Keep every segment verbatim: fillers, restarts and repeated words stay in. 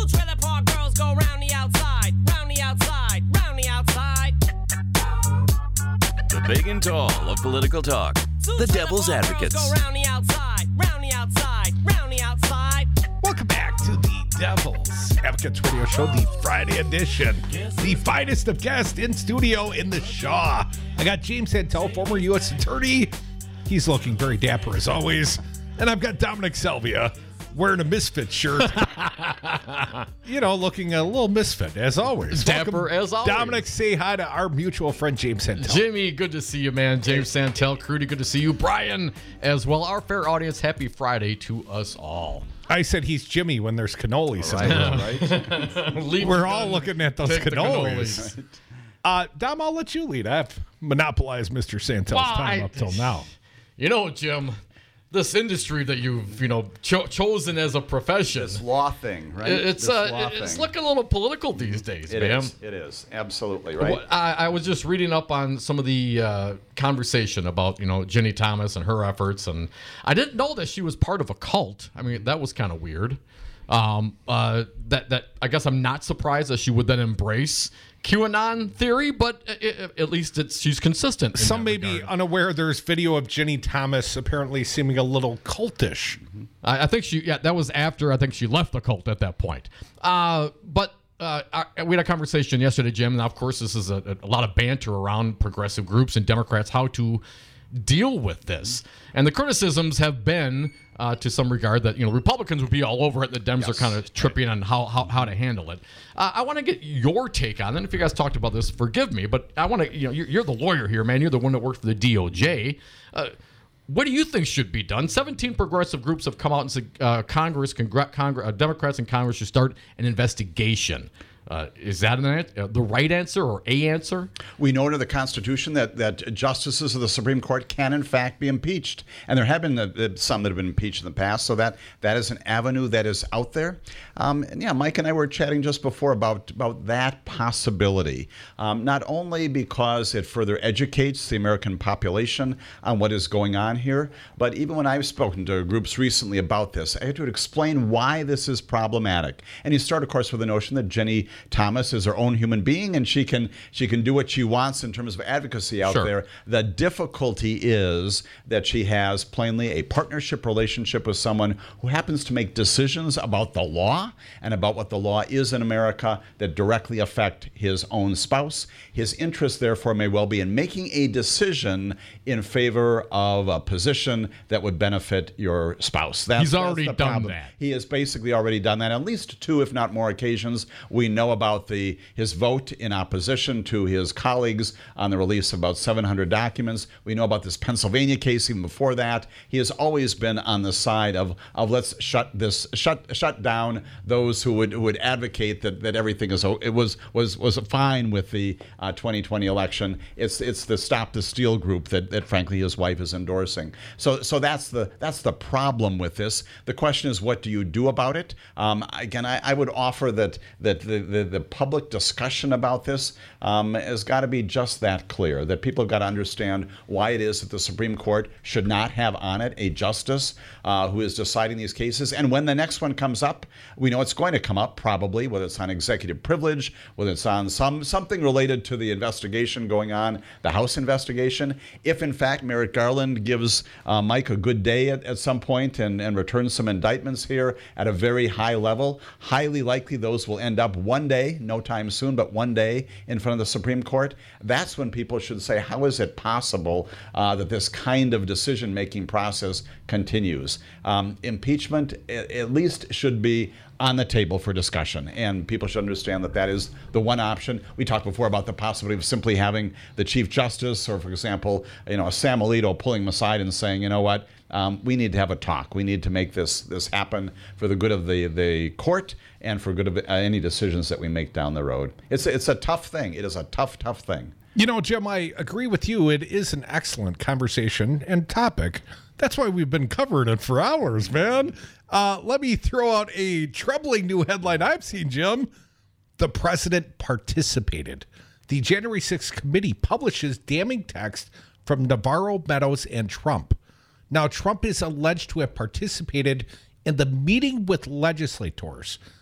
trailer park girls go round the outside, round the outside, round the outside. The big and tall of political talk. The Devil's Advocates. Go round the outside, round the outside, round the outside. Welcome back to the Devil's Advocates Radio Show, the Friday edition. The finest of guests in studio in the Shaw. I got James Santel, former U S attorney. He's looking very dapper as always. And I've got Dominic Selvia wearing a Misfit shirt. You know, looking a little misfit as always. Dapper Welcome, as always. Dominic, say hi to our mutual friend James Santel. Jimmy, good to see you, man. James Santel, Crudy, good to see you. Brian, as well. Our fair audience, happy Friday to us all. I said he's Jimmy when there's cannolis. Right. Right? We're all looking at those Take the cannolis. cannolis. Uh, Dom, I'll let you lead. I've monopolized Mister Santel's Well, time I- up till now. You know, Jim, this industry that you've, you know, cho- chosen as a profession, This law thing, right? it- it's This uh, law it's thing. looking a little political these days, It man. is. It is. Absolutely, right? Well, I, I was just reading up on some of the uh, conversation about, you know, Ginny Thomas and her efforts, and I didn't know that she was part of a cult. I mean, that was kind of weird. Um, uh, that that I guess I'm not surprised that she would then embrace QAnon theory, but i i at least it's she's consistent. in Some that may be regard. unaware there's video of Ginny Thomas apparently seeming a little cultish. I, I think she, yeah, that was after I think she left the cult at that point. Uh, but uh, I, we had a conversation yesterday, Jim. Now, of course, this is a, a lot of banter around progressive groups and Democrats how to deal with this, and the criticisms have been. Uh, to some regard that, you know, Republicans would be all over it. The Dems Yes. are kind of tripping on how, how, how to handle it. Uh, I want to get your take on it. And if you guys talked about this, forgive me, but I want to, you know, you're, you're the lawyer here, man. You're the one that worked for the D O J. Uh, what do you think should be done? seventeen progressive groups have come out and said uh, Congress, Congre- Congress uh, Democrats in Congress should start an investigation. Uh, is that an, uh, the right answer or a answer? We know under the Constitution that, that justices of the Supreme Court can, in fact, be impeached. And there have been uh, some that have been impeached in the past, so that, that is an avenue that is out there. Um, and yeah, Mike and I were chatting just before about, about that possibility, um, not only because it further educates the American population on what is going on here, but even when I've spoken to groups recently about this, I had to explain why this is problematic. And you start, of course, with the notion that Ginny Thomas is her own human being, and she can she can do what she wants in terms of advocacy out Sure. there. The difficulty is that she has plainly a partnership relationship with someone who happens to make decisions about the law and about what the law is in America that directly affect his own spouse. His interest, therefore, may well be in making a decision in favor of a position that would benefit your spouse. That's, He's that's already the done problem. that. He has basically already done that on at least two, if not more occasions. We know about the his vote in opposition to his colleagues on the release of about seven hundred documents. We know about this Pennsylvania case even before that. He has always been on the side of, of let's shut this shut shut down those who would who would advocate that, that everything is it was was was fine with the uh, twenty twenty election. It's it's the Stop the Steal group that, that frankly his wife is endorsing. So so that's the that's the problem with this. The question is, what do you do about it? Um, again, I, I would offer that that the, the, the public discussion about this um, has got to be just that clear, that people have got to understand why it is that the Supreme Court should not have on it a justice uh, who is deciding these cases. And when the next one comes up, we know it's going to come up probably, whether it's on executive privilege, whether it's on some something related to the investigation going on, the House investigation. If, in fact, Merrick Garland gives uh, Mike a good day at, at some point and, and returns some indictments here at a very high level, highly likely those will end up one day, no time soon, but one day in front of the Supreme Court. That's when people should say, how is it possible uh, that this kind of decision-making process continues? Um, impeachment at, at least should be on the table for discussion, and people should understand that that is the one option. We talked before about the possibility of simply having the Chief Justice, or for example, you know, Sam Alito pulling him aside and saying, you know what, um, we need to have a talk. We need to make this this happen for the good of the, the court and for good of uh, any decisions that we make down the road. It's it's a tough thing. It is a tough, tough thing. You know, Jim, I agree with you. It is an excellent conversation and topic. That's why we've been covering it for hours, man. Uh, let me throw out a troubling new headline I've seen, Jim. The president participated. The January sixth committee publishes damning text from Navarro, Meadows, and Trump. Now, Trump is alleged to have participated in the meeting with legislators.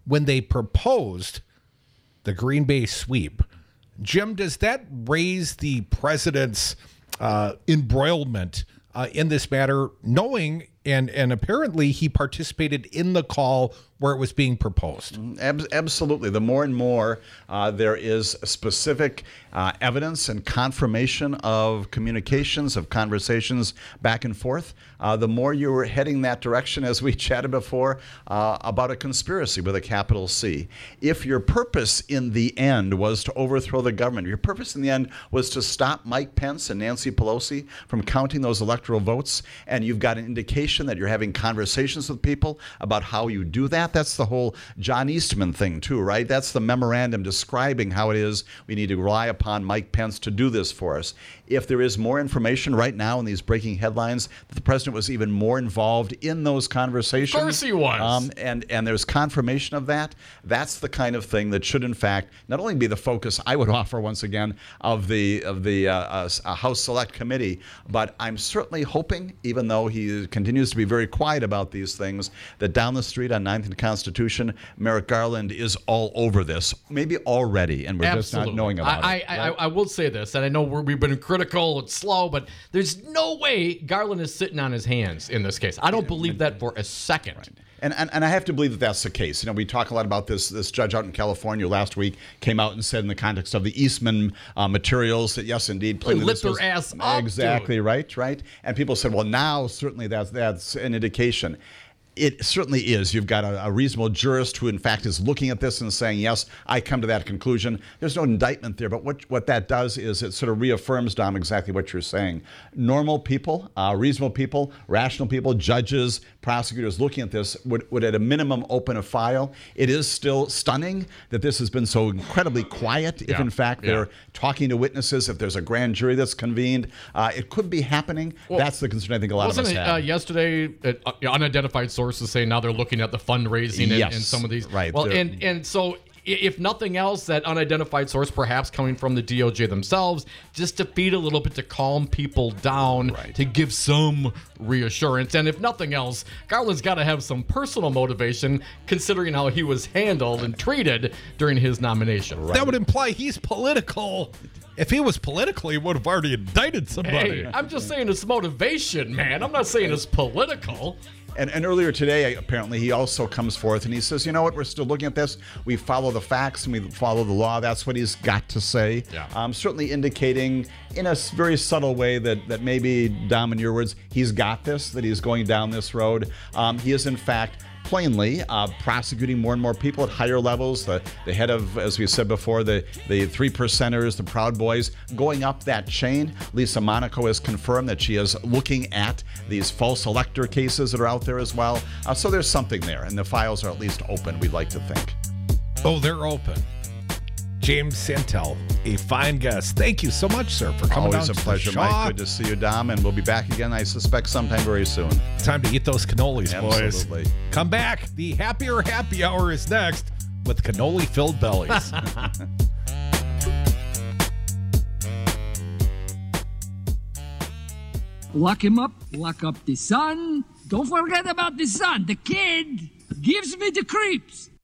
when they proposed the Green Bay sweep. Jim, does that raise the president's uh, embroilment uh, in this matter, knowing and and apparently he participated in the call where it was being proposed? Ab- absolutely. The more and more uh, there is specific uh, evidence and confirmation of communications, of conversations back and forth, uh, the more you're heading that direction, as we chatted before, uh, about a conspiracy with a capital C. If your purpose in the end was to overthrow the government, your purpose in the end was to stop Mike Pence and Nancy Pelosi from counting those electoral votes, and you've got an indication that you're having conversations with people about how you do that, that's the whole John Eastman thing too, right? That's the memorandum describing how it is we need to rely upon Mike Pence to do this for us. If there is more information right now in these breaking headlines that the president was even more involved in those conversations. Of course he was. Um, and, and there's confirmation of that. That's the kind of thing that should, in fact, not only be the focus, I would offer once again, of the of the uh, uh, House Select Committee, but I'm certainly hoping, even though he continues to be very quiet about these things, that down the street on ninth and Constitution, Merrick Garland is all over this, maybe already, and we're Absolutely. just not knowing about I, it. I, right? I, I will say this, and I know we're, we've been critical, it's slow, but there's no way Garland is sitting on his hands in this case. I don't believe that for a second. Right. And, and and I have to believe that that's the case. You know, we talk a lot about this. This judge out in California last week came out and said, in the context of the Eastman uh, materials, that yes, indeed, They lit this their was- ass up, exactly dude. right, right. And people said, well, now certainly that's that's an indication. It certainly is. You've got a, a reasonable jurist who, in fact, is looking at this and saying, yes, I come to that conclusion. There's no indictment there, but what what that does is it sort of reaffirms, Dom, exactly what you're saying. Normal people, uh, reasonable people, rational people, judges, prosecutors looking at this would, would at a minimum open a file. It is still stunning that this has been so incredibly quiet. If, Yeah. in fact, Yeah. they're talking to witnesses, if there's a grand jury that's convened, uh, it could be happening. Well, That's the concern I think a lot of Wasn't us it have. uh, yesterday, uh, unidentified sources say now they're looking at the fundraising and, Yes, and some of these. right, Well, they're- and, and so i- if nothing else, that unidentified source perhaps coming from the D O J themselves, just to feed a little bit, to calm people down, Right. to give some reassurance. And if nothing else, Garland's got to have some personal motivation considering how he was handled and treated during his nomination. That would imply he's political. If he was political, he would have already indicted somebody. Hey, I'm just saying it's motivation, man. I'm not saying it's political. And, and earlier today, apparently, he also comes forth and he says, you know what, we're still looking at this. We follow the facts and we follow the law. That's what he's got to say. Yeah. Um, certainly indicating in a s- very subtle way that, that maybe, Dom, in your words, he's got this, that he's going down this road. Um, he is, in fact, plainly uh, prosecuting more and more people at higher levels. The, the head of, as we said before, the, the three percenters, the Proud Boys, going up that chain. Lisa Monaco has confirmed that she is looking at these false elector cases that are out there as well. Uh, so there's something there, and the files are at least open, we'd like to think. Oh, they're open. James Santel, a fine guest. Thank you so much, sir, for coming Always down a to pleasure, the Shaw. Mike. Good to see you, Dom, and we'll be back again, I suspect, sometime very soon. Time to eat those cannolis, boys. Absolutely. Come back. The Happier Happy Hour is next with cannoli-filled bellies. Lock him up, lock up the son. Don't forget about the son. The kid gives me the creeps.